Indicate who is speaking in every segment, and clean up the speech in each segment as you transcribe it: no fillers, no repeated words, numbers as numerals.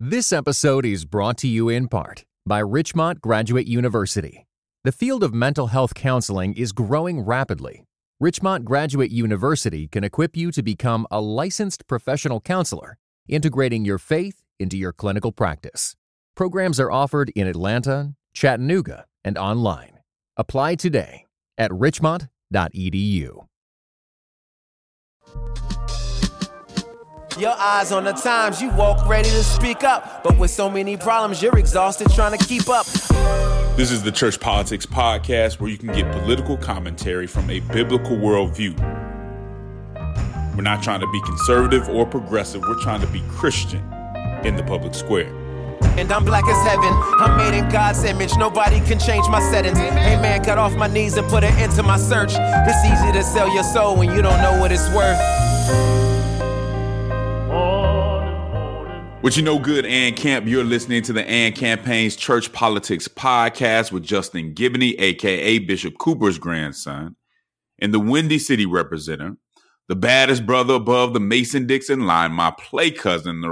Speaker 1: This episode is brought to you in part by Richmont Graduate University. The field of mental health counseling is growing rapidly. Richmont Graduate University can equip you to become a licensed professional counselor, integrating your faith into your clinical practice. Programs are offered in Atlanta, Chattanooga, and online. Apply today at richmont.edu.
Speaker 2: Your eyes on the times, you walk ready to speak up. But with so many problems, you're exhausted trying to keep up.
Speaker 3: This is the Church Politics Podcast, where you can get political commentary from a biblical worldview. We're not trying to be conservative or progressive. We're trying to be Christian in the public square.
Speaker 2: And I'm black as heaven. I'm made in God's image. Nobody can change my settings. Hey man, got off my knees and put an end to my search. It's easy to sell your soul when you don't know what it's worth.
Speaker 3: What you know, good Ann Camp, you're listening to the Ann Campaign's Church Politics Podcast with Justin Giboney, a.k.a. Bishop Cooper's grandson, and the Windy City representative, the baddest brother above the Mason-Dixon line, my play cousin, the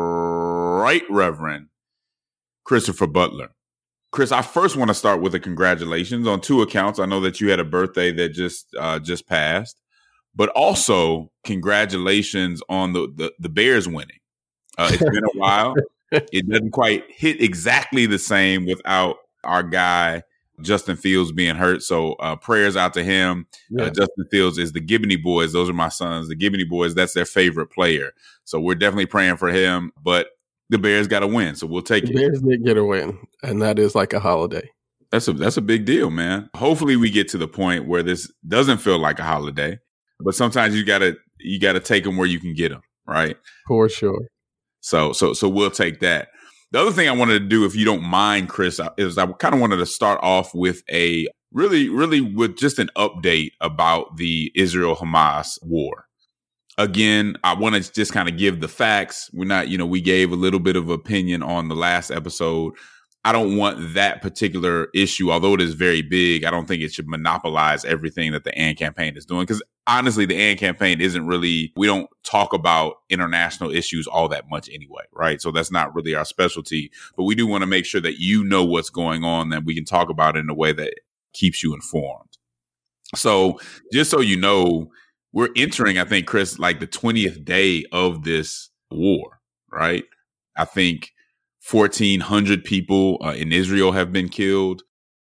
Speaker 3: Right Reverend Christopher Butler. Chris, I first want to start with a congratulations on two accounts. I know that you had a birthday that just passed, but also congratulations on the Bears winning. It's been a while. It doesn't quite hit exactly the same without our guy, Justin Fields, being hurt. So prayers out to him. Yeah. Justin Fields is the Giboney boys. Those are my sons. The Giboney boys, that's their favorite player. So we're definitely praying for him. But the Bears got to win, so we'll take it.
Speaker 4: The Bears did get a win, and that is like a holiday.
Speaker 3: That's a big deal, man. Hopefully we get to the point where this doesn't feel like a holiday. But sometimes you gotta take them where you can get them, right?
Speaker 4: For sure.
Speaker 3: So we'll take that. The other thing I wanted to do, if you don't mind, Chris, is I kind of wanted to start off with a really with just an update about the Israel-Hamas war. Again, I want to just kind of give the facts. We're not, we gave a little bit of opinion on the last episode. I don't want that particular issue, although it is very big, I don't think it should monopolize everything that the AND campaign is doing. Because honestly, the AND campaign isn't really, we don't talk about international issues all that much anyway, right? So that's not really our specialty. But we do want to make sure that you know what's going on, that we can talk about it in a way that keeps you informed. So just so you know, we're entering, I think, Chris, like the 20th day of this war, right? I think 1,400 people in Israel have been killed.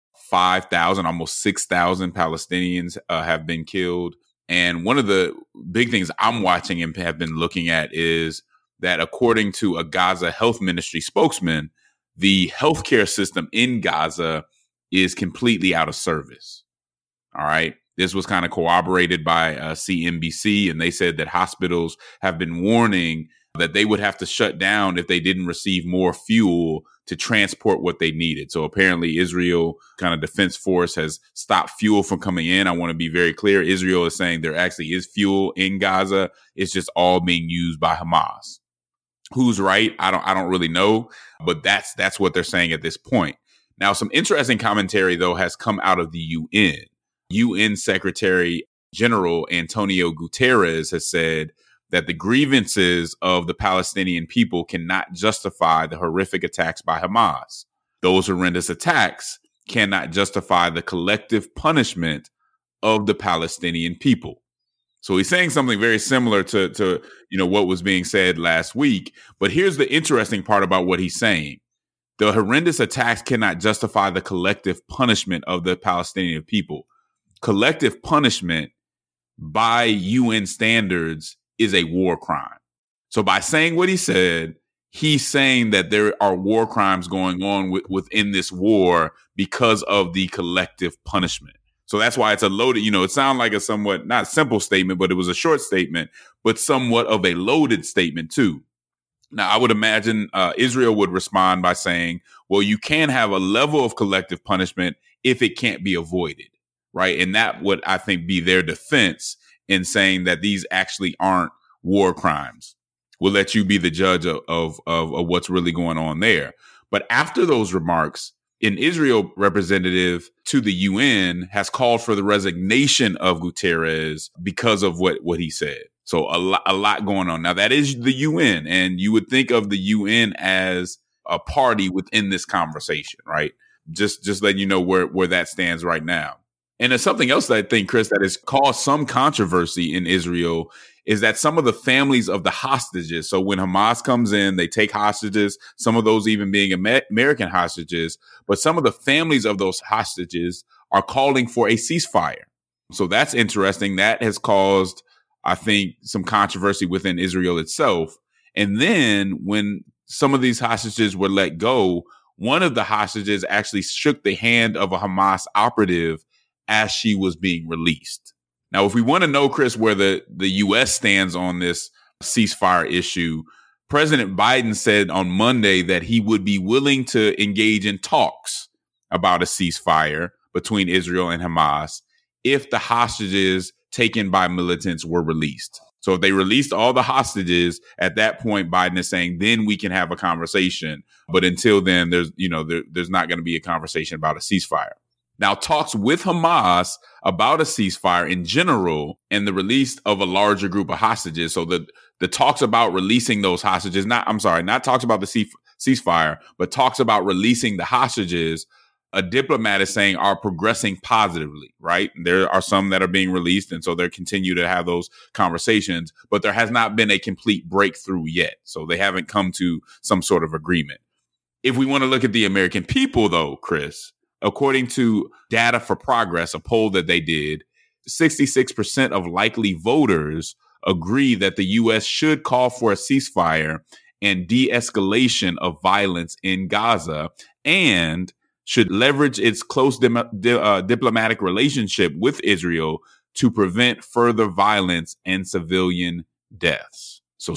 Speaker 3: 5,000, almost 6,000 Palestinians have been killed. And one of the big things I'm watching and have been looking at is that according to a Gaza Health Ministry spokesman, the healthcare system in Gaza is completely out of service. All right. This was kind of corroborated by CNBC, and they said that hospitals have been warning that they would have to shut down if they didn't receive more fuel to transport what they needed. So apparently Israel kind of defense force has stopped fuel from coming in. I want to be very clear. Israel is saying there actually is fuel in Gaza. It's just all being used by Hamas. Who's right? I don't really know, but that's what they're saying at this point. Now, some interesting commentary, though, has come out of the UN. UN Secretary General Antonio Guterres has said that the grievances of the Palestinian people cannot justify the horrific attacks by Hamas. Those horrendous attacks cannot justify the collective punishment of the Palestinian people. So he's saying something very similar to what was being said last week. But here's the interesting part about what he's saying. The horrendous attacks cannot justify the collective punishment of the Palestinian people. Collective punishment by UN standards is a war crime. So by saying what he said, he's saying that there are war crimes going on within this war because of the collective punishment. So that's why it's a loaded, it sounded like a somewhat not simple statement, but it was a short statement, but somewhat of a loaded statement too. Now, I would imagine Israel would respond by saying, well, you can have a level of collective punishment if it can't be avoided, right? And that would, I think, be their defense in saying that these actually aren't war crimes. We'll let you be the judge of what's really going on there. But after those remarks, an Israel representative to the UN has called for the resignation of Guterres because of what he said. So a lot going on. Now, that is the UN, and you would think of the UN as a party within this conversation, right? Just letting you know where that stands right now. And there's something else that I think, Chris, that has caused some controversy in Israel is that some of the families of the hostages, so when Hamas comes in, they take hostages, some of those even being American hostages, but some of the families of those hostages are calling for a ceasefire. So that's interesting. That has caused, I think, some controversy within Israel itself. And then when some of these hostages were let go, one of the hostages actually shook the hand of a Hamas operative as she was being released. Now, if we want to know, Chris, where the U.S. stands on this ceasefire issue, President Biden said on Monday that he would be willing to engage in talks about a ceasefire between Israel and Hamas if the hostages taken by militants were released. So if they released all the hostages, at that point, Biden is saying, then we can have a conversation. But until then, there's not going to be a conversation about a ceasefire. Now, talks with Hamas about a ceasefire in general and the release of a larger group of hostages. So the talks about releasing those hostages, not talks about the ceasefire, but talks about releasing the hostages, a diplomat is saying are progressing positively, right? There are some that are being released, and so they continue to have those conversations, but there has not been a complete breakthrough yet. So they haven't come to some sort of agreement. If we want to look at the American people, though, Chris, according to Data for Progress, a poll that they did, 66% of likely voters agree that the U.S. should call for a ceasefire and de-escalation of violence in Gaza and should leverage its close diplomatic relationship with Israel to prevent further violence and civilian deaths. So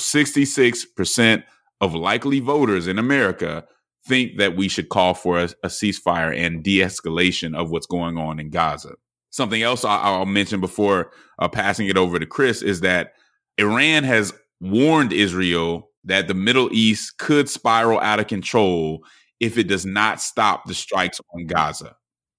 Speaker 3: 66% of likely voters in America think that we should call for a ceasefire and de-escalation of what's going on in Gaza. Something else I'll mention before passing it over to Chris is that Iran has warned Israel that the Middle East could spiral out of control if it does not stop the strikes on Gaza.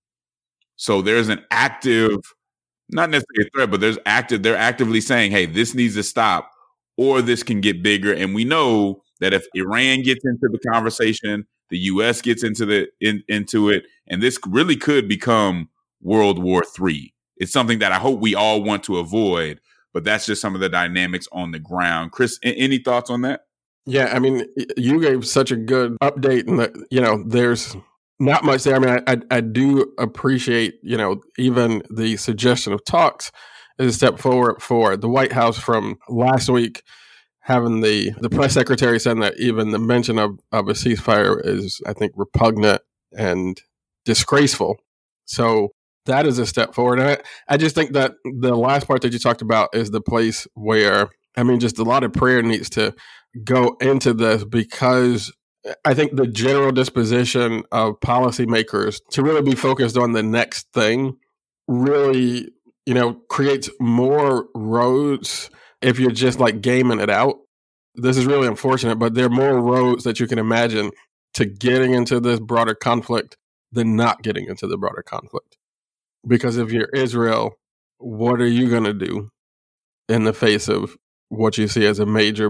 Speaker 3: So there's an active, not necessarily a threat, but they're actively saying, hey, this needs to stop or this can get bigger. And we know that if Iran gets into the conversation, the U.S. gets into it, and this really could become World War III. It's something that I hope we all want to avoid, but that's just some of the dynamics on the ground. Chris, any thoughts on that?
Speaker 4: Yeah, I mean, you gave such a good update, and there's not much there. I mean, I do appreciate, even the suggestion of talks is a step forward for the White House from last week, having the press secretary saying that even the mention of a ceasefire is, I think, repugnant and disgraceful. So that is a step forward. And I just think that the last part that you talked about is the place where, just a lot of prayer needs to go into this, because I think the general disposition of policymakers to really be focused on the next thing really, creates more roads if you're just like gaming it out. This is really unfortunate, but there are more roads that you can imagine to getting into this broader conflict than not getting into the broader conflict. Because if you're Israel, what are you going to do in the face of what you see as a major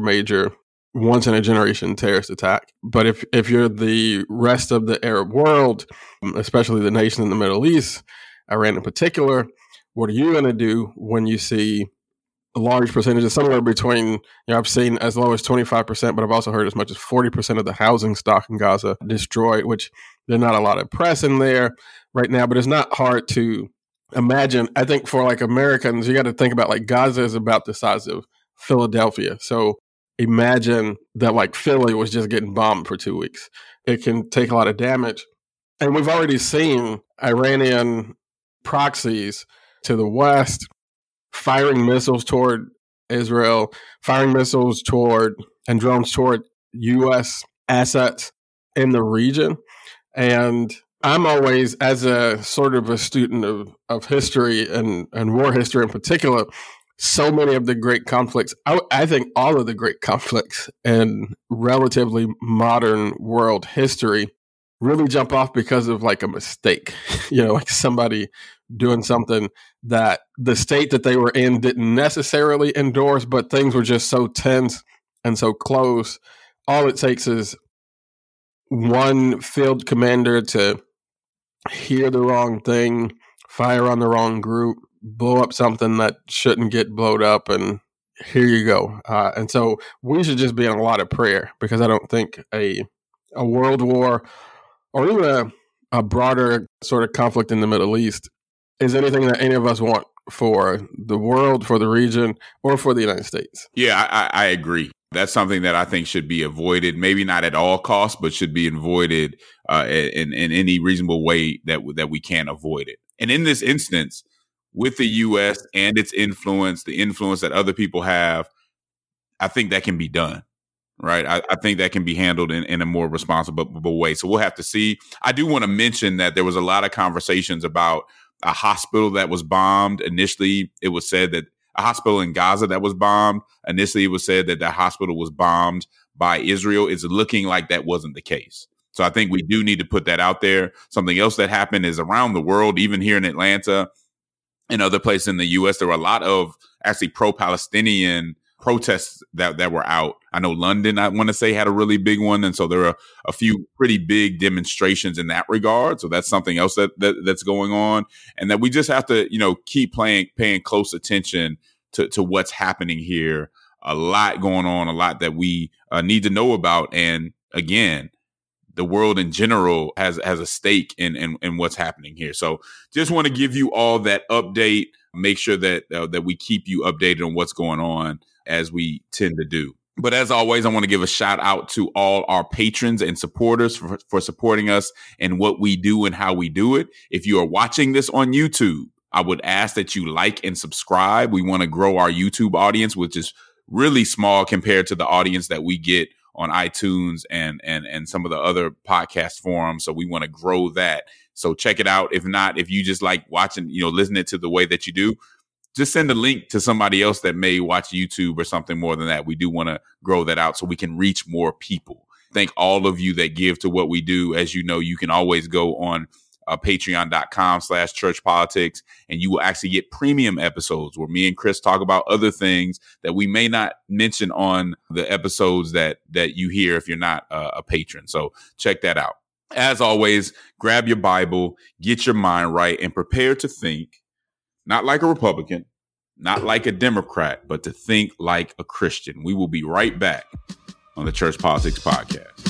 Speaker 4: once in a generation terrorist attack? But if you're the rest of the Arab world, especially the nation in the Middle East, Iran in particular, what are you going to do when you see large percentages, somewhere between, I've seen as low as 25%, but I've also heard as much as 40% of the housing stock in Gaza destroyed, which there's not a lot of press in there right now, but it's not hard to imagine. I think for like Americans, you got to think about like Gaza is about the size of Philadelphia. So imagine that like Philly was just getting bombed for 2 weeks. It can take a lot of damage. And we've already seen Iranian proxies to the west firing missiles toward Israel, firing missiles toward and drones toward U.S. assets in the region. And I'm always, as a sort of a student of history and war history in particular, so many of the great conflicts, I think all of the great conflicts in relatively modern world history really jump off because of like a mistake, like somebody doing something that the state that they were in didn't necessarily endorse, but things were just so tense and so close. All it takes is one field commander to hear the wrong thing, fire on the wrong group, blow up something that shouldn't get blown up, and here you go. And so we should just be in a lot of prayer, because I don't think a world war or even a broader sort of conflict in the Middle East is anything that any of us want for the world, for the region, or for the United States.
Speaker 3: Yeah, I agree. That's something that I think should be avoided, maybe not at all costs, but should be avoided in any reasonable way that we can avoid it. And in this instance, with the U.S. and its influence, the influence that other people have, I think that can be done, right? I think that can be handled in a more responsible way. So we'll have to see. I do want to mention that there was a lot of conversations about a hospital that was bombed. Initially, it was said that a hospital in Gaza that was bombed. Initially, it was said that that hospital was bombed by Israel. It's looking like that wasn't the case. So I think we do need to put that out there. Something else that happened is around the world, even here in Atlanta and other places in the U.S., there were a lot of actually pro-Palestinian protests that were out. I know London, I want to say, had a really big one. And so there are a few pretty big demonstrations in that regard. So that's something else that's going on. And that we just have to, keep paying close attention to what's happening here. A lot going on, a lot that we need to know about. And again, the world in general has a stake in what's happening here. So just want to give you all that update. Make sure that we keep you updated on what's going on, as we tend to do. But as always, I want to give a shout out to all our patrons and supporters for supporting us in what we do and how we do it. If you are watching this on YouTube, I would ask that you like and subscribe. We want to grow our YouTube audience, which is really small compared to the audience that we get on iTunes and some of the other podcast forums. So we want to grow that. So check it out. If not, if you just like watching, listening to the way that you do, just send a link to somebody else that may watch YouTube or something more than that. We do want to grow that out so we can reach more people. Thank all of you that give to what we do. As you know, you can always go on patreon.com/churchpolitics, and you will actually get premium episodes where me and Chris talk about other things that we may not mention on the episodes that you hear if you're not a patron. So check that out. As always, grab your Bible, get your mind right, and prepare to think not like a Republican, not like a Democrat, but to think like a Christian. We will be right back on the Church Politics Podcast.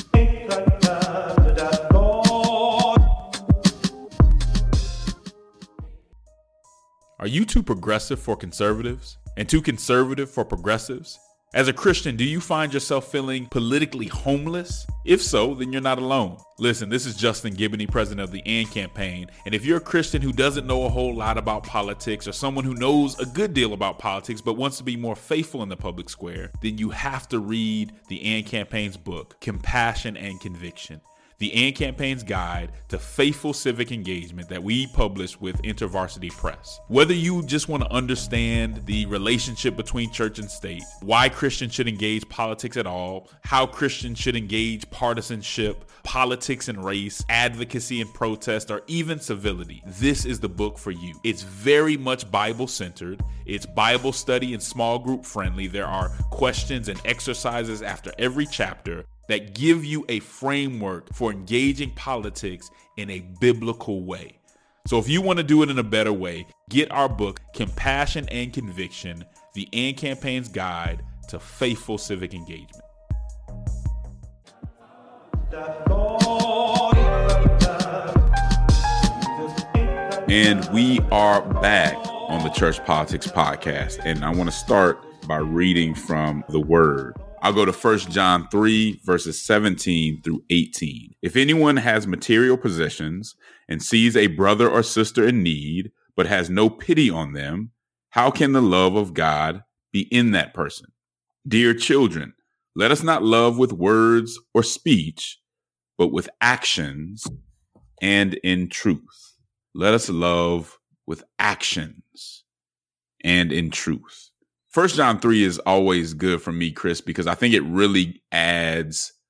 Speaker 3: Are you too progressive for conservatives and too conservative for progressives? As a Christian, do you find yourself feeling politically homeless? If so, then you're not alone. Listen, this is Justin Giboney, president of the AND campaign. And if you're a Christian who doesn't know a whole lot about politics, or someone who knows a good deal about politics but wants to be more faithful in the public square, then you have to read the AND campaign's book, Compassion and Conviction. The AND Campaign's Guide to Faithful Civic Engagement that we published with InterVarsity Press. Whether you just want to understand the relationship between church and state, why Christians should engage politics at all, how Christians should engage partisanship, politics and race, advocacy and protest, or even civility, this is the book for you. It's very much Bible-centered. It's Bible study and small group friendly. There are questions and exercises after every chapter that give you a framework for engaging politics in a biblical way. So if you want to do it in a better way, get our book, Compassion and Conviction, the AND Campaign's Guide to Faithful Civic Engagement. And we are back on the Church Politics Podcast. And I want to start by reading from the Word. I'll go to 1 John 3, verses 17 through 18. If anyone has material possessions and sees a brother or sister in need, but has no pity on them, how can the love of God be in that person? Dear children, let us not love with words or speech, but with actions and in truth. Let us love with actions and in truth. 1 John 3 is always good for me, Chris, because I think it really adds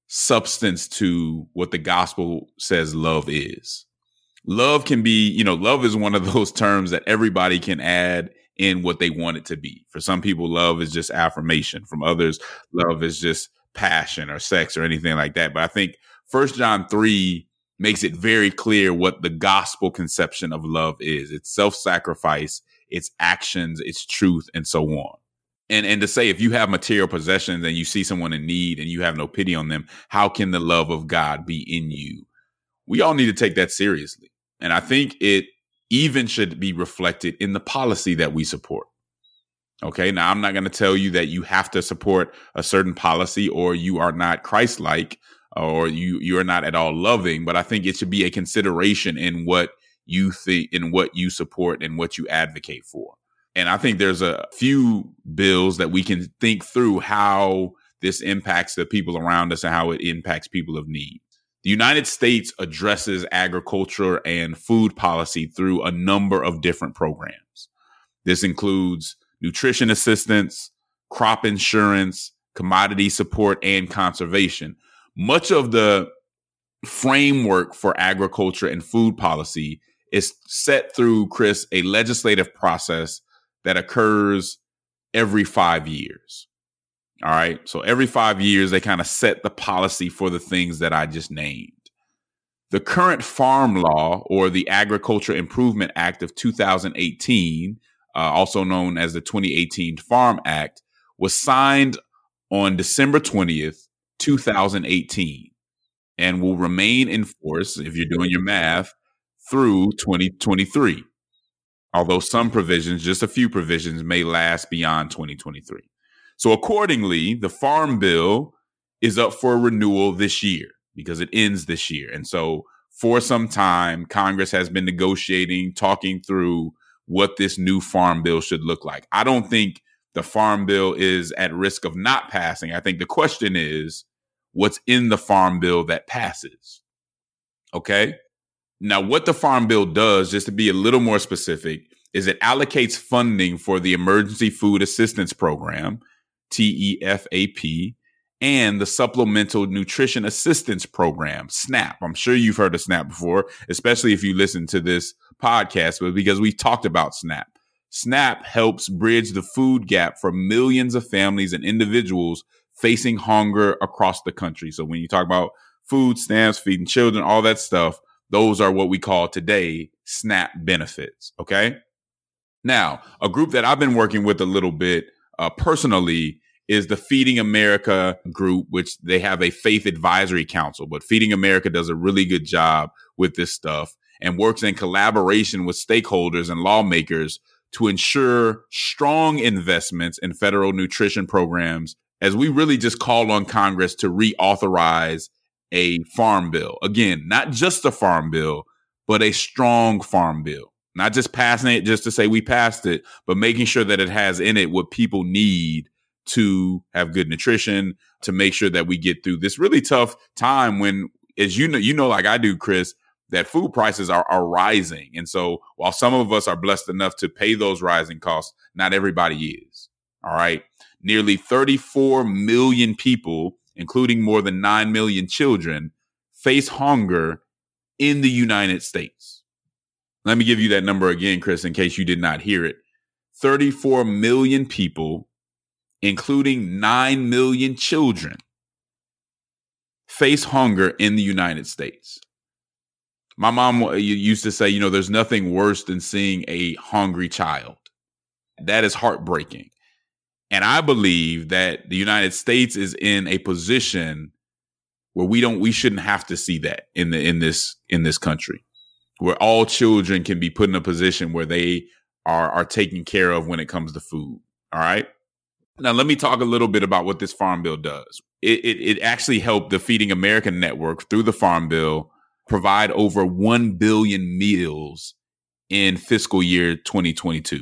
Speaker 3: substance to what the gospel says love is. Love can be, love is one of those terms that everybody can add in what they want it to be. For some people, love is just affirmation. From others, love is just passion or sex or anything like that. But I think 1 John 3 makes it very clear what the gospel conception of love is. It's self-sacrifice, it's actions, it's truth, and so on. And to say, if you have material possessions and you see someone in need and you have no pity on them, how can the love of God be in you? We all need to take that seriously. And I think it even should be reflected in the policy that we support. Okay, now I'm not going to tell you that you have to support a certain policy or you are not Christ-like or you are not at all loving, but I think it should be a consideration in what you think, in what you support and what you advocate for. And I think there's a few bills that we can think through how this impacts the people around us and how it impacts people of need. The United States addresses agriculture and food policy through a number of different programs. This includes nutrition assistance, crop insurance, commodity support, and conservation. Much of the framework for agriculture and food policy is set through, Chris, a legislative process that occurs every 5 years. All right. So every 5 years, they kind of set the policy for the things that I just named. The current farm law, or the Agriculture Improvement Act of 2018, also known as the 2018 Farm Act, was signed on December 20th, 2018, and will remain in force, if you're doing your math, through 2023. Although some provisions, just a few provisions, may last beyond 2023. So accordingly, the Farm Bill is up for renewal this year because it ends this year. And so for some time, Congress has been negotiating, talking through what this new Farm Bill should look like. I don't think the Farm Bill is at risk of not passing. I think the question is, what's in the Farm Bill that passes? Okay. Now, what the Farm Bill does, just to be a little more specific, is it allocates funding for the Emergency Food Assistance Program, TEFAP, and the Supplemental Nutrition Assistance Program, SNAP. I'm sure you've heard of SNAP before, especially if you listen to this podcast, but because we talked about SNAP. SNAP helps bridge the food gap for millions of families and individuals facing hunger across the country. So when you talk about food stamps, feeding children, all that stuff, those are what we call today SNAP benefits. Okay. Now, a group that I've been working with a little bit personally is the Feeding America group, which they have a faith advisory council, but Feeding America does a really good job with this stuff and works in collaboration with stakeholders and lawmakers to ensure strong investments in federal nutrition programs, as we really just call on Congress to reauthorize a farm bill. Again, not just a farm bill, but a strong farm bill. Not just passing it just to say we passed it, but making sure that it has in it what people need to have good nutrition, to make sure that we get through this really tough time when, as you know, like I do, Chris, that food prices are rising. And so while some of us are blessed enough to pay those rising costs, not everybody is. All right. Nearly 34 million people, including more than 9 million children, face hunger in the United States. Let me give you that number again, Chris, in case you did not hear it. 34 million people, including 9 million children, face hunger in the United States. My mom used to say, there's nothing worse than seeing a hungry child. That is heartbreaking. And I believe that the United States is in a position where we shouldn't have to see that in this country, where all children can be put in a position where they are taken care of when it comes to food. All right. Now, let me talk a little bit about what this Farm Bill does. It actually helped the Feeding America Network through the Farm Bill provide over 1 billion meals in fiscal year 2022.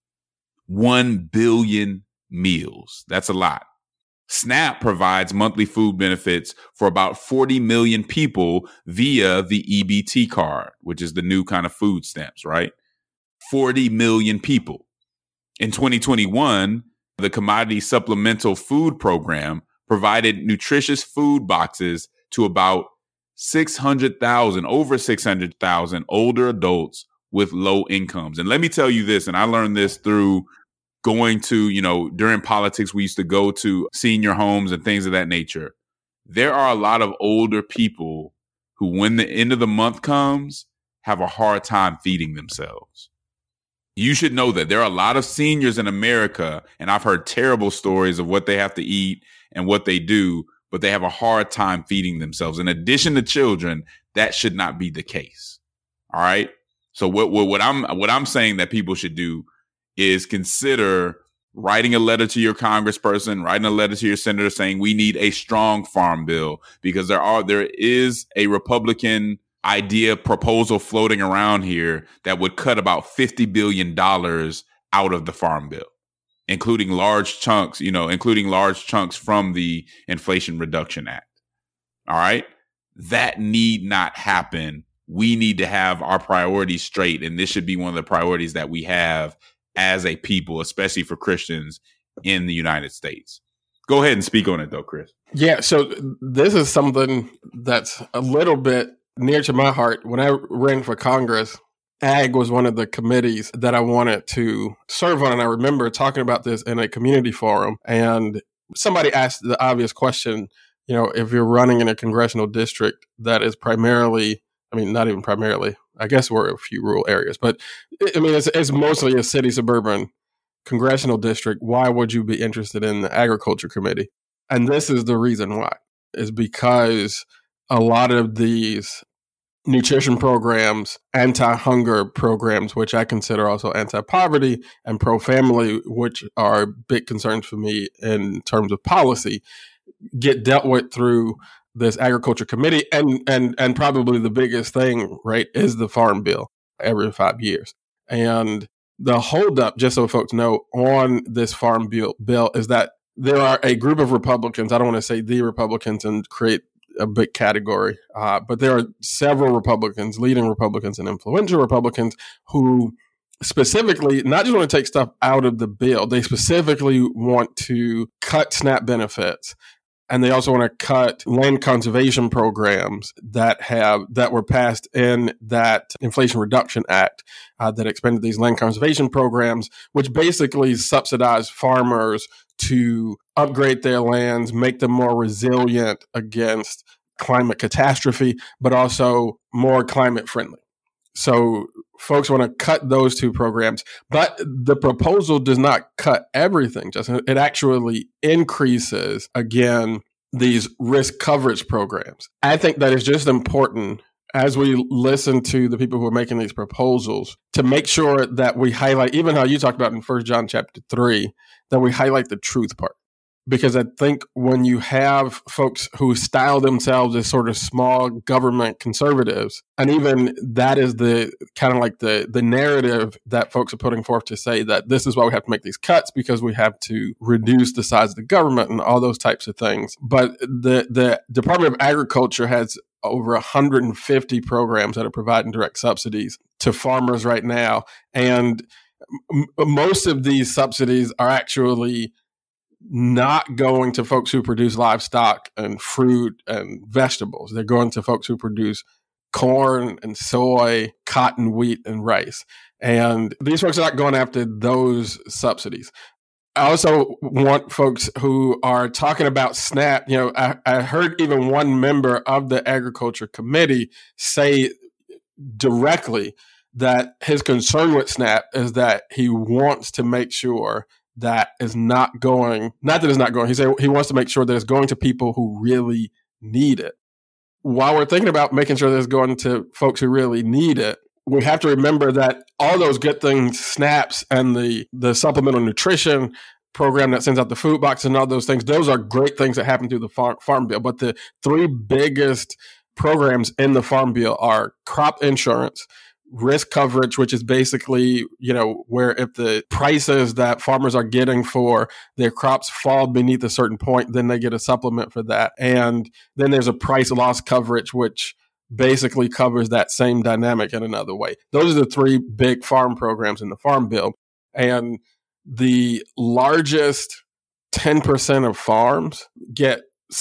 Speaker 3: 1 billion meals. That's a lot. SNAP provides monthly food benefits for about 40 million people via the EBT card, which is the new kind of food stamps, right? 40 million people. In 2021, the Commodity Supplemental Food Program provided nutritious food boxes to about 600,000, over 600,000 older adults with low incomes. And let me tell you this, and I learned this through going to, during politics, we used to go to senior homes and things of that nature. There are a lot of older people who, when the end of the month comes, have a hard time feeding themselves. You should know that there are a lot of seniors in America, and I've heard terrible stories of what they have to eat and what they do, but they have a hard time feeding themselves. In addition to children, that should not be the case. All right. So what I'm saying that people should do is consider writing a letter to your congressperson, writing a letter to your senator saying we need a strong farm bill, because there is a Republican proposal floating around here that would cut about $50 billion out of the farm bill, including large chunks from the Inflation Reduction Act. All right. That need not happen. We need to have our priorities straight. And this should be one of the priorities that we have as a people, especially for Christians in the United States. Go ahead and speak on it, though, Chris.
Speaker 4: Yeah, so this is something that's a little bit near to my heart. When I ran for Congress, Ag was one of the committees that I wanted to serve on. And I remember talking about this in a community forum. And somebody asked the obvious question, if you're running in a congressional district that is primarily, not even primarily, I guess we're a few rural areas, but it's mostly a city suburban congressional district. Why would you be interested in the agriculture committee? And this is the reason why, is because a lot of these nutrition programs, anti-hunger programs, which I consider also anti-poverty, and pro-family, which are big concerns for me in terms of policy, get dealt with through this agriculture committee. And probably the biggest thing, right, is the farm bill every 5 years. And the holdup, just so folks know, on this farm bill is that there are a group of Republicans, I don't want to say the Republicans and create a big category, but there are several Republicans, leading Republicans and influential Republicans, who specifically not just want to take stuff out of the bill, they specifically want to cut SNAP benefits. And they also want to cut land conservation programs that were passed in that Inflation Reduction Act that expanded these land conservation programs, which basically subsidize farmers to upgrade their lands, make them more resilient against climate catastrophe, but also more climate friendly. So folks want to cut those two programs, but the proposal does not cut everything, Justin. It actually increases, again, these risk coverage programs. I think that is just important as we listen to the people who are making these proposals to make sure that we highlight, even how you talked about in 1 John chapter 3, that we highlight the truth part. Because I think when you have folks who style themselves as sort of small government conservatives, and even that is the kind of like the narrative that folks are putting forth to say that this is why we have to make these cuts, because we have to reduce the size of the government and all those types of things. But the Department of Agriculture has over 150 programs that are providing direct subsidies to farmers right now. And most of these subsidies are actually not going to folks who produce livestock and fruit and vegetables. They're going to folks who produce corn and soy, cotton, wheat, and rice. And these folks are not going after those subsidies. I also want folks who are talking about SNAP. I heard even one member of the Agriculture Committee say directly that his concern with SNAP is that he wants to make sure that is not going, not that it's not going, he said he wants to make sure that it's going to people who really need it. While we're thinking about making sure that it's going to folks who really need it, we have to remember that all those good things, SNAPs and the supplemental nutrition program that sends out the food box and all those things, those are great things that happen through the farm bill. But the three biggest programs in the farm bill are crop insurance, risk coverage, which is basically, where if the prices that farmers are getting for their crops fall beneath a certain point, then they get a supplement for that. And then there's a price loss coverage, which basically covers that same dynamic in another way. Those are the three big farm programs in the farm bill. And the largest 10% of farms get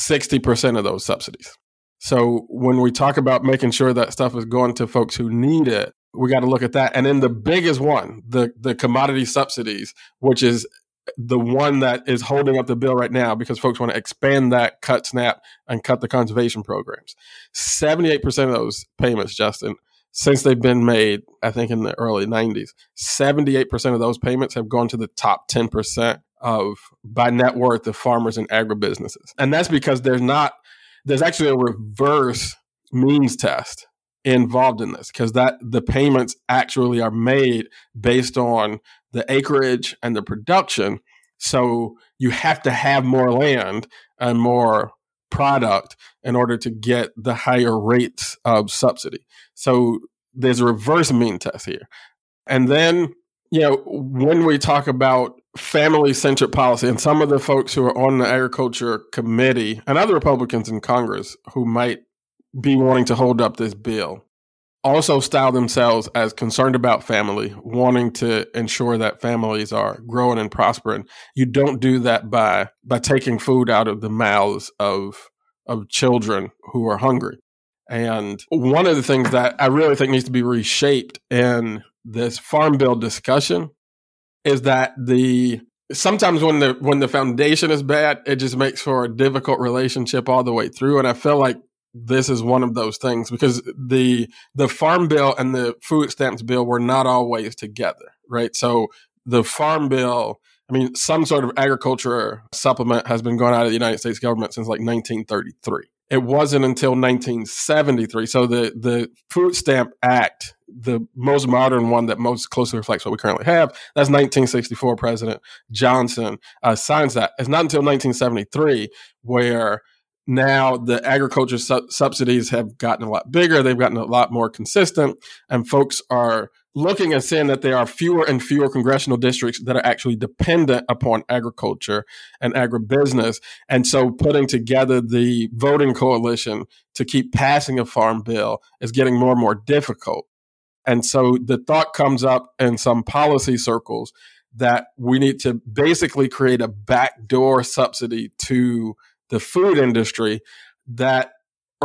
Speaker 4: 60% of those subsidies. So when we talk about making sure that stuff is going to folks who need it, we got to look at that. And then the biggest one, the commodity subsidies, which is the one that is holding up the bill right now because folks want to expand that, cut SNAP, and cut the conservation programs. 78% of those payments, Justin, since they've been made, I think in the early 90s, 78% of those payments have gone to the top 10% of by net worth of farmers and agribusinesses. And that's because there's actually a reverse means test involved in this, because that the payments actually are made based on the acreage and the production. So you have to have more land and more product in order to get the higher rates of subsidy. So there's a reverse mean test here. And then, when we talk about family-centric policy, and some of the folks who are on the Agriculture Committee and other Republicans in Congress who might be wanting to hold up this bill also style themselves as concerned about family, wanting to ensure that families are growing and prospering. You don't do that by taking food out of the mouths of children who are hungry. And one of the things that I really think needs to be reshaped in this farm bill discussion is that sometimes when the foundation is bad, it just makes for a difficult relationship all the way through. And I feel like this is one of those things, because the farm bill and the food stamps bill were not always together, right? So the farm bill, some sort of agriculture supplement has been going out of the United States government since like 1933. It wasn't until 1973. So the Food Stamp Act, the most modern one that most closely reflects what we currently have, that's 1964. President Johnson signs that. It's not until 1973 where now the agriculture subsidies have gotten a lot bigger. They've gotten a lot more consistent, and folks are looking and seeing that there are fewer and fewer congressional districts that are actually dependent upon agriculture and agribusiness. And so putting together the voting coalition to keep passing a farm bill is getting more and more difficult. And so the thought comes up in some policy circles that we need to basically create a backdoor subsidy to the food industry that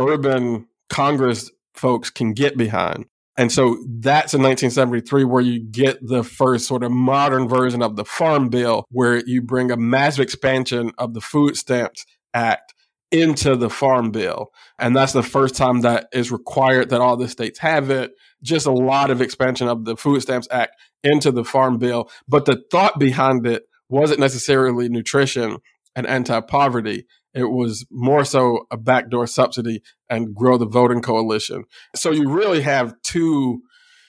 Speaker 4: urban Congress folks can get behind. And so that's in 1973 where you get the first sort of modern version of the Farm Bill, where you bring a massive expansion of the Food Stamps Act into the Farm Bill. And that's the first time that is required that all the states have it. Just a lot of expansion of the Food Stamps Act into the Farm Bill. But the thought behind it wasn't necessarily nutrition and anti-poverty. It was more so a backdoor subsidy and grow the voting coalition. So you really have two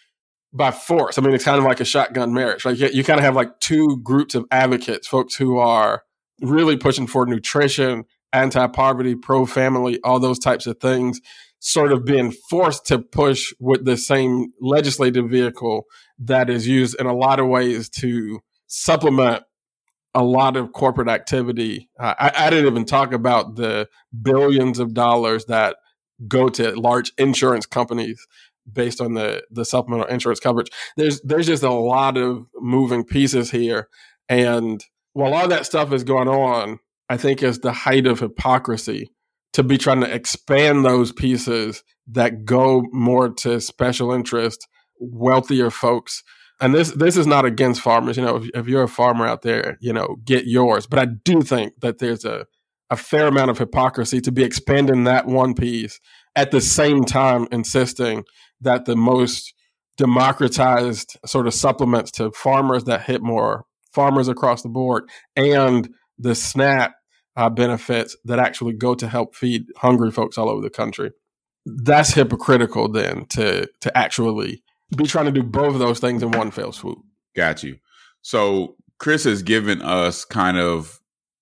Speaker 4: by force. It's kind of like a shotgun marriage. Like you kind of have like two groups of advocates, folks who are really pushing for nutrition, anti-poverty, pro-family, all those types of things, sort of being forced to push with the same legislative vehicle that is used in a lot of ways to supplement a lot of corporate activity. I didn't even talk about the billions of dollars that go to large insurance companies based on the supplemental insurance coverage. There's just a lot of moving pieces here. And while all that stuff is going on, I think it's the height of hypocrisy to be trying to expand those pieces that go more to special interest, wealthier folks. And this is not against farmers. If you're a farmer out there, get yours. But I do think that there's a fair amount of hypocrisy to be expanding that one piece at the same time insisting that the most democratized sort of supplements to farmers that hit more farmers across the board and the SNAP benefits that actually go to help feed hungry folks all over the country. That's hypocritical then to actually be trying to do both of those things in one fell swoop.
Speaker 3: Got you. So Chris has given us kind of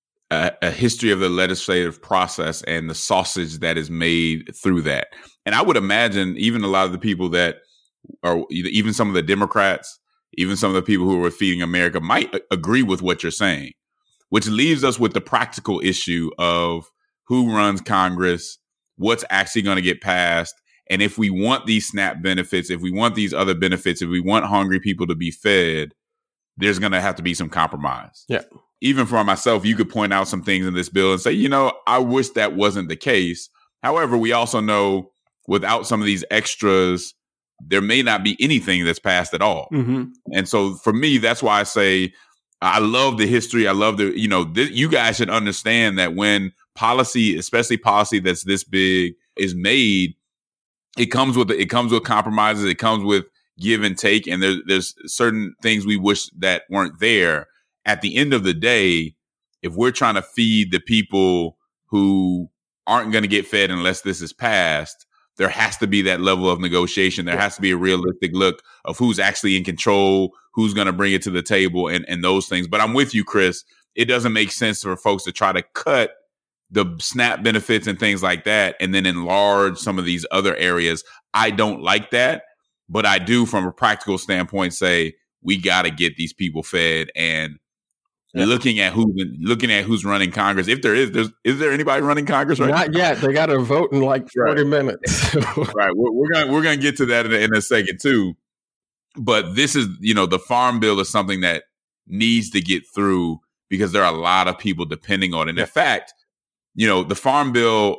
Speaker 3: a history of the legislative process and the sausage that is made through that. And I would imagine even a lot of the people that are, even some of the Democrats, even some of the people who are feeding America might agree with what you're saying, which leaves us with the practical issue of who runs Congress, what's actually going to get passed. And if we want these SNAP benefits, if we want these other benefits, if we want hungry people to be fed, there's going to have to be some compromise.
Speaker 4: Yeah.
Speaker 3: Even for myself, you could point out some things in this bill and say, you know, I wish that wasn't the case. However, we also know without some of these extras, there may not be anything that's passed at all.
Speaker 4: Mm-hmm.
Speaker 3: And so for me, that's why I say I love the history. I love the, you know, you guys should understand that when policy, especially policy that's this big, is made, it comes with compromises. It comes with give and take. And there's certain things we wish that weren't there. At the end of the day, if we're trying to feed the people who aren't going to get fed unless this is passed, there has to be that level of negotiation. There has to be a realistic look of who's actually in control, who's going to bring it to the table, and those things. But I'm with you, Chris. It doesn't make sense for folks to try to cut the SNAP benefits and things like that and then enlarge some of these other areas. I don't like that, but I do, from a practical standpoint, say we got to get these people fed. And looking at who's running Congress, if there is there anybody running Congress right now?
Speaker 4: Not yet. They got to vote in like 40 minutes.
Speaker 3: Right. We're gonna get to that in a second too. But this is, you know, the farm bill is something that needs to get through because there are a lot of people depending on it. And in fact, you know, the farm bill,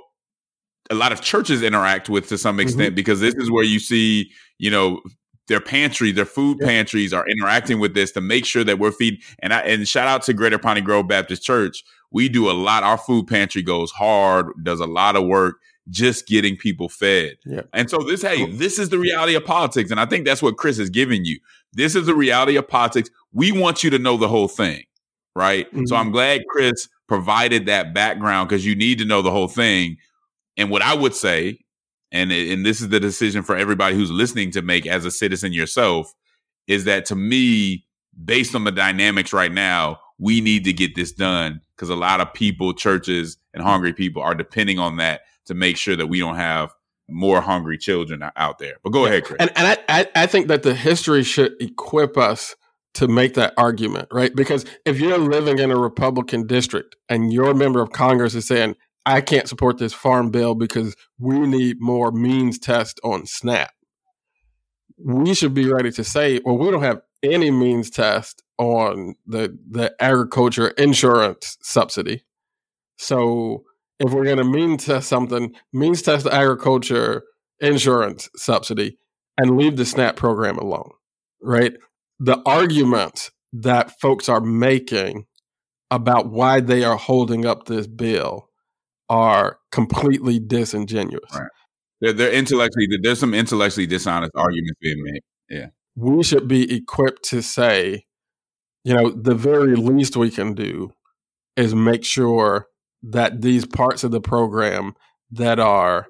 Speaker 3: a lot of churches interact with to some extent because this is where you see, you know, their food pantries are interacting with this to make sure that we're feeding. And shout out to Greater Piney Grove Baptist Church. We do a lot. Our food pantry goes hard, does a lot of work just getting people fed. Yeah. And so this is the reality of politics. And I think that's what Chris is giving you. This is the reality of politics. We want you to know the whole thing, right? Mm-hmm. So I'm glad Chris provided that background because you need to know the whole thing. And what I would say, and this is the decision for everybody who's listening to make as a citizen yourself, is that to me, based on the dynamics right now, we need to get this done because a lot of people, churches, and hungry people are depending on that to make sure that we don't have more hungry children out there. But go ahead, Chris.
Speaker 4: And I think that the history should equip us to make that argument, right? Because if you're living in a Republican district and your member of Congress is saying, I can't support this farm bill because we need more means test on SNAP, we should be ready to say, well, we don't have any means test on the agriculture insurance subsidy. So if we're going to means test something, means test the agriculture insurance subsidy and leave the SNAP program alone, right? The arguments that folks are making about why they are holding up this bill are completely disingenuous.
Speaker 3: Right. There's some intellectually dishonest arguments being made. Yeah.
Speaker 4: We should be equipped to say, you know, the very least we can do is make sure that these parts of the program that are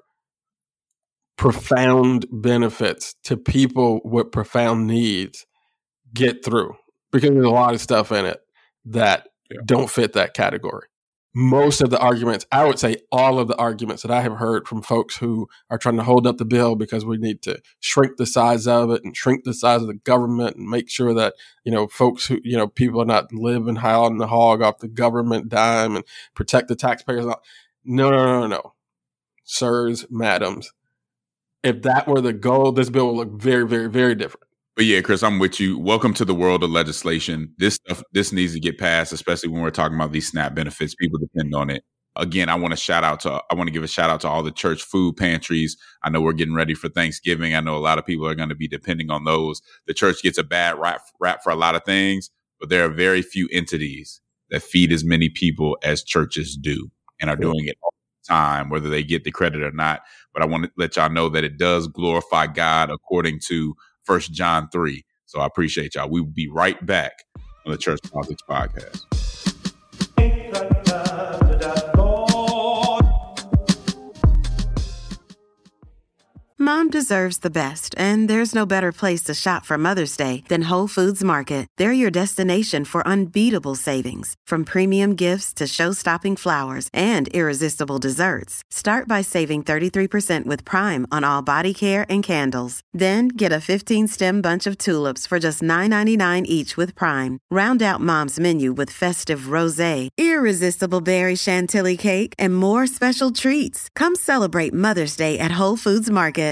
Speaker 4: profound benefits to people with profound needs get through, because there's a lot of stuff in it that don't fit that category. Most of the arguments, I would say all of the arguments that I have heard from folks who are trying to hold up the bill because we need to shrink the size of it and shrink the size of the government and make sure that, you know, folks who, you know, people are not living high on the hog off the government dime and protect the taxpayers. No. Sirs, madams. If that were the goal, this bill would look very, very, very different.
Speaker 3: But yeah, Chris, I'm with you. Welcome to the world of legislation. This needs to get passed, especially when we're talking about these SNAP benefits. People depend on it. Again, I want to give a shout out to all the church food pantries. I know we're getting ready for Thanksgiving. I know a lot of people are going to be depending on those. The church gets a bad rap for a lot of things, but there are very few entities that feed as many people as churches do and are doing it all the time, whether they get the credit or not. But I want to let y'all know that it does glorify God according to 1 John 3. So I appreciate y'all. We will be right back on the Church Politics Podcast.
Speaker 5: Mom deserves the best, and there's no better place to shop for Mother's Day than Whole Foods Market. They're your destination for unbeatable savings, from premium gifts to show-stopping flowers and irresistible desserts. Start by saving 33% with Prime on all body care and candles. Then get a 15-stem bunch of tulips for just $9.99 each with Prime. Round out Mom's menu with festive rosé, irresistible berry chantilly cake, and more special treats. Come celebrate Mother's Day at Whole Foods Market.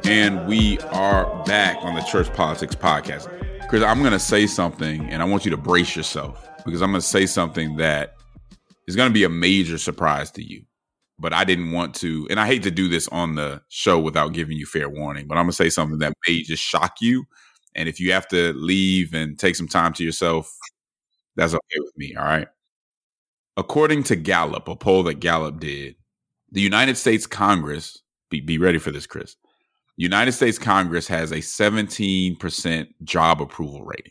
Speaker 3: And we are back on the Church Politics Podcast. Chris, I'm going to say something, and I want you to brace yourself, because I'm going to say something that is going to be a major surprise to you. But I didn't want to, and I hate to do this on the show without giving you fair warning, but I'm going to say something that may just shock you. And if you have to leave and take some time to yourself, that's okay with me, all right? According to Gallup, a poll that Gallup did, the United States Congress, be ready for this, Chris. United States Congress has a 17% job approval rating.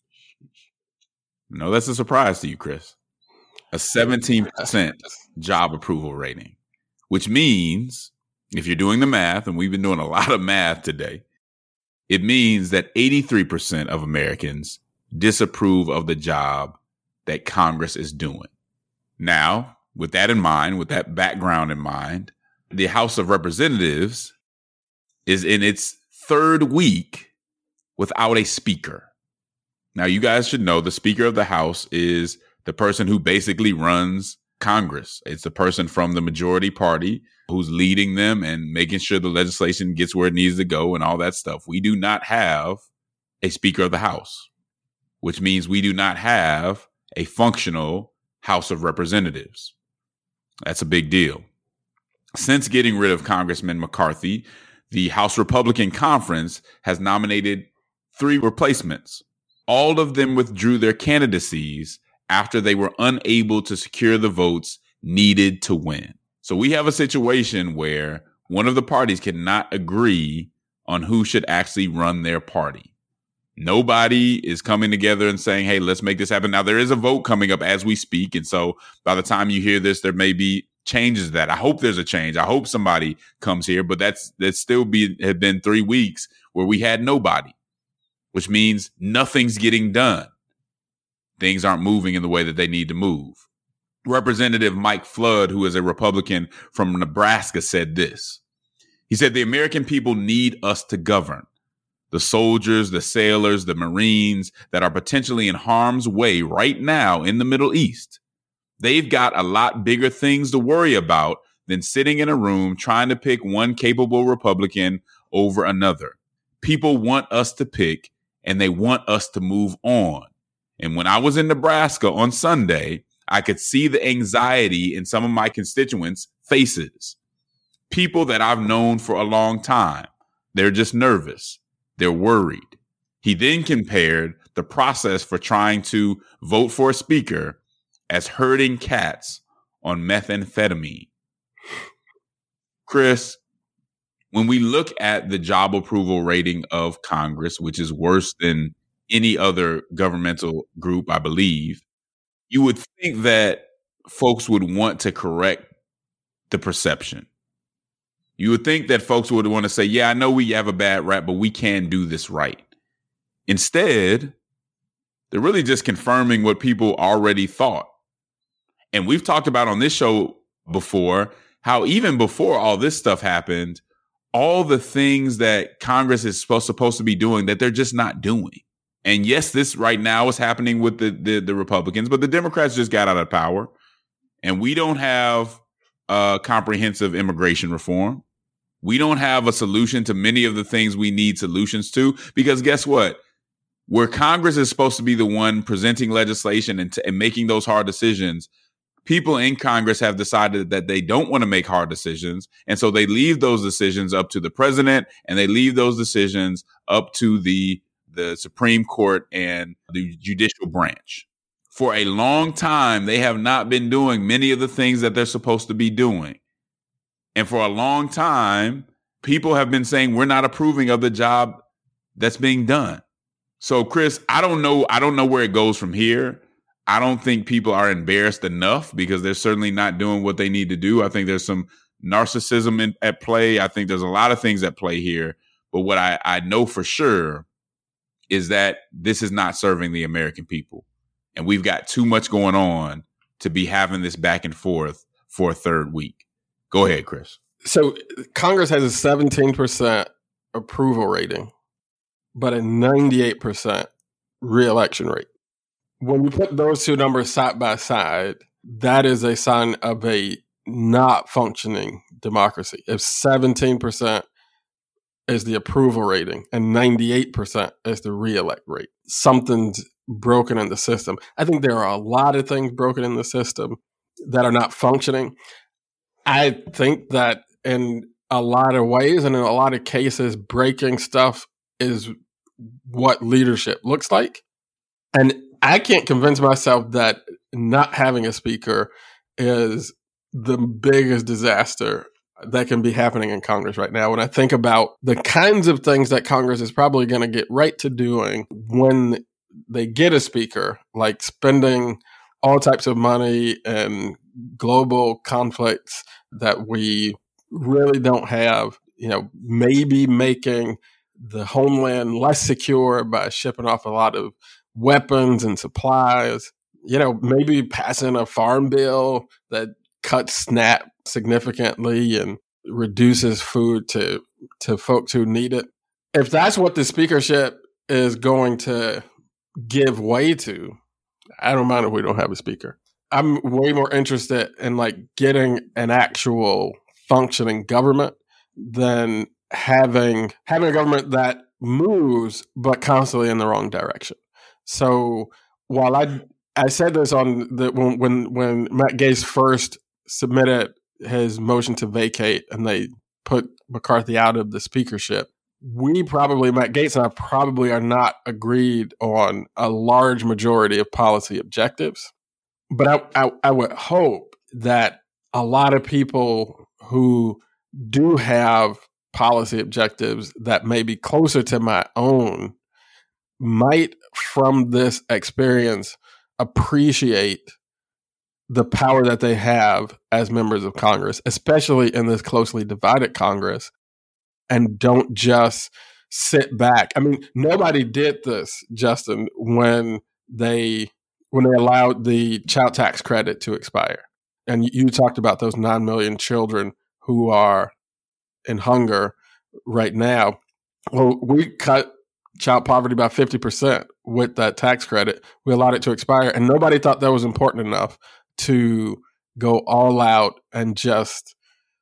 Speaker 3: No, that's a surprise to you, Chris. A 17% job approval rating, which means, if you're doing the math, and we've been doing a lot of math today, it means that 83% of Americans disapprove of the job that Congress is doing. Now, with that in mind, with that background in mind, the House of Representatives is in its third week without a speaker. Now, you guys should know the Speaker of the House is the person who basically runs Congress. It's the person from the majority party who's leading them and making sure the legislation gets where it needs to go and all that stuff. We do not have a Speaker of the House, which means we do not have a functional House of Representatives. That's a big deal. Since getting rid of Congressman McCarthy, the House Republican Conference has nominated 3 replacements. All of them withdrew their candidacies after they were unable to secure the votes needed to win. So we have a situation where one of the parties cannot agree on who should actually run their party. Nobody is coming together and saying, hey, let's make this happen. Now, there is a vote coming up as we speak. And so by the time you hear this, there may be changes that. I hope there's a change. I hope somebody comes here, but that's still have been 3 weeks where we had nobody, which means nothing's getting done. Things aren't moving in the way that they need to move. Representative Mike Flood, who is a Republican from Nebraska, said this. He said, the American people need us to govern. The soldiers, the sailors, the Marines that are potentially in harm's way right now in the Middle East. They've got a lot bigger things to worry about than sitting in a room trying to pick one capable Republican over another. People want us to pick, and they want us to move on. And when I was in Nebraska on Sunday, I could see the anxiety in some of my constituents' faces. People that I've known for a long time. They're just nervous. They're worried. He then compared the process for trying to vote for a speaker as herding cats on methamphetamine. Chris, when we look at the job approval rating of Congress, which is worse than any other governmental group, I believe, you would think that folks would want to correct the perception. You would think that folks would want to say, yeah, I know we have a bad rap, but we can do this right. Instead, they're really just confirming what people already thought. And we've talked about on this show before how even before all this stuff happened, all the things that Congress is supposed to be doing that they're just not doing. And yes, this right now is happening with the Republicans, but the Democrats just got out of power. And we don't have comprehensive immigration reform. We don't have a solution to many of the things we need solutions to, because guess what? Where Congress is supposed to be the one presenting legislation and making those hard decisions, people in Congress have decided that they don't want to make hard decisions. And so they leave those decisions up to the president, and they leave those decisions up to the Supreme Court and the judicial branch. For a long time, they have not been doing many of the things that they're supposed to be doing. And for a long time, people have been saying we're not approving of the job that's being done. So, Chris, I don't know where it goes from here. I don't think people are embarrassed enough because they're certainly not doing what they need to do. I think there's some narcissism at play. I think there's a lot of things at play here. But what I know for sure is that this is not serving the American people. And we've got too much going on to be having this back and forth for a third week. Go ahead, Chris.
Speaker 4: So Congress has a 17% approval rating, but a 98% reelection rate. When you put those two numbers side by side, that is a sign of a not functioning democracy. If 17% is the approval rating and 98% is the reelect rate. Something's broken in the system. I think there are a lot of things broken in the system that are not functioning. I think that in a lot of ways and in a lot of cases, breaking stuff is what leadership looks like. And I can't convince myself that not having a speaker is the biggest disaster that can be happening in Congress right now. When I think about the kinds of things that Congress is probably going to get right to doing when they get a speaker, like spending all types of money and global conflicts that we really don't have, maybe making the homeland less secure by shipping off a lot of weapons and supplies, maybe passing a farm bill that cuts SNAP significantly and reduces food to folks who need it. If that's what the speakership is going to give way to, I don't mind if we don't have a speaker. I'm way more interested in getting an actual functioning government than having a government that moves but constantly in the wrong direction. So while I said this on when Matt Gaetz first submitted his motion to vacate and they put McCarthy out of the speakership, Matt Gaetz and I probably are not agreed on a large majority of policy objectives. But I would hope that a lot of people who do have policy objectives that may be closer to my own might, from this experience, appreciate the power that they have as members of Congress, especially in this closely divided Congress, and don't just sit back. I mean, nobody did this, Justin, when they allowed the child tax credit to expire. And you talked about those 9 million children who are in hunger right now. Well, we cut child poverty by 50% with that tax credit. We allowed it to expire, and nobody thought that was important enough to go all out and just,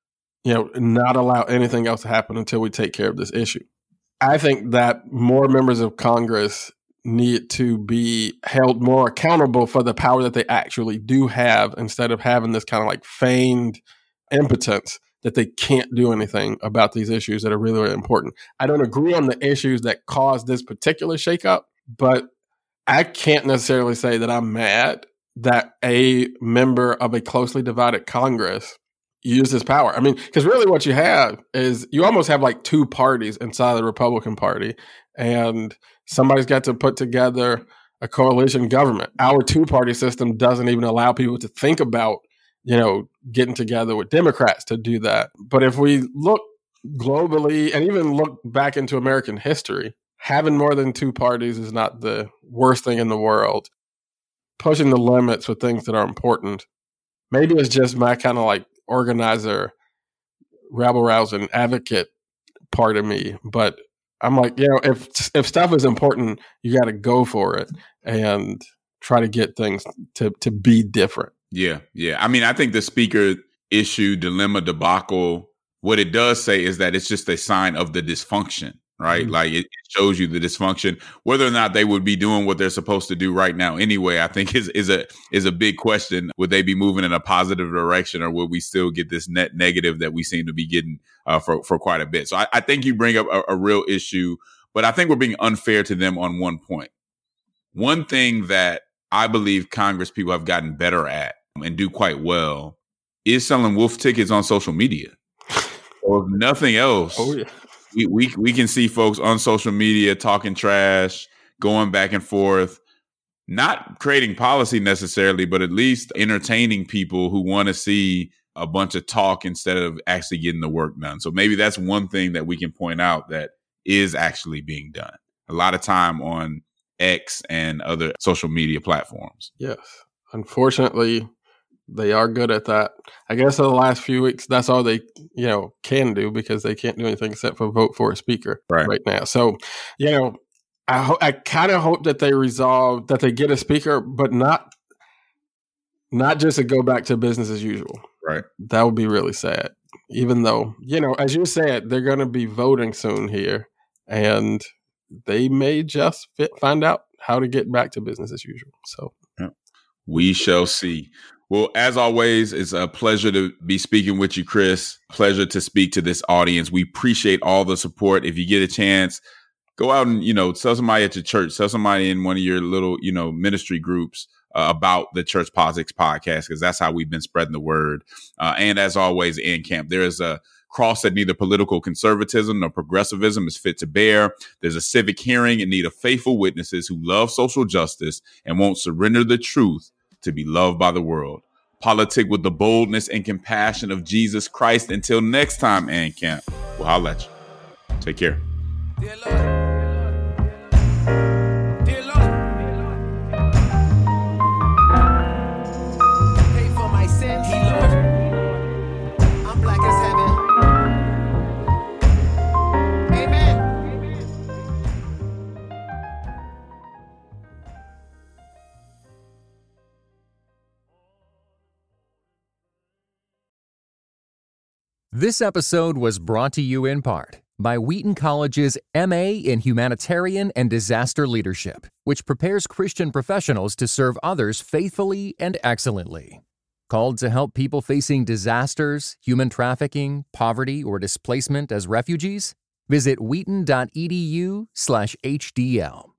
Speaker 4: not allow anything else to happen until we take care of this issue. I think that more members of Congress need to be held more accountable for the power that they actually do have, instead of having this kind of feigned impotence that they can't do anything about these issues that are really, really important. I don't agree on the issues that caused this particular shakeup, but I can't necessarily say that I'm mad that a member of a closely divided Congress used his power. I mean, because really what you have is you almost have two parties inside the Republican Party, and somebody's got to put together a coalition government. Our two-party system doesn't even allow people to think about, getting together with Democrats to do that. But if we look globally and even look back into American history, having more than two parties is not the worst thing in the world. Pushing the limits for things that are important. Maybe it's just my kind of organizer, rabble-rousing advocate part of me. But I'm if stuff is important, you got to go for it and try to get things to be different.
Speaker 3: Yeah. I mean, I think the speaker issue, dilemma, debacle, what it does say is that it's just a sign of the dysfunction, right? Mm-hmm. It shows you the dysfunction. Whether or not they would be doing what they're supposed to do right now anyway, I think is a big question. Would they be moving in a positive direction, or would we still get this net negative that we seem to be getting for quite a bit? So I think you bring up a real issue, but I think we're being unfair to them on one point. One thing that I believe Congress people have gotten better at and do quite well is selling wolf tickets on social media. Or if nothing else, we can see folks on social media talking trash, going back and forth, not creating policy necessarily, but at least entertaining people who want to see a bunch of talk instead of actually getting the work done. So maybe that's one thing that we can point out that is actually being done. A lot of time on X and other social media platforms.
Speaker 4: Yes. Unfortunately, they are good at that. I guess in the last few weeks, that's all they, can do, because they can't do anything except for vote for a speaker right now. So, I kind of hope that they resolve, that they get a speaker, but not just to go back to business as usual.
Speaker 3: Right.
Speaker 4: That would be really sad. even though, as you said, they're going to be voting soon here, and they may just find out how to get back to business as usual. So
Speaker 3: we shall see. Well, as always, it's a pleasure to be speaking with you, Chris. Pleasure to speak to this audience. We appreciate all the support. If you get a chance, go out and, tell somebody at your church, tell somebody in one of your little, ministry groups about the Church Politics Podcast, because that's how we've been spreading the word. And as always, in camp, there is a cross that neither political conservatism nor progressivism is fit to bear. There's a civic hearing in need of faithful witnesses who love social justice and won't surrender the truth to be loved by the world. Politic with the boldness and compassion of Jesus Christ. Until next time, Ann Camp, we'll holler at you. Take care.
Speaker 2: Dear Lord. Dear Lord. Pay for my sins, Lord. I'm black as heaven. Amen.
Speaker 1: This episode was brought to you in part by Wheaton College's MA in Humanitarian and Disaster Leadership, which prepares Christian professionals to serve others faithfully and excellently. Called to help people facing disasters, human trafficking, poverty, or displacement as refugees? Visit wheaton.edu/HDL.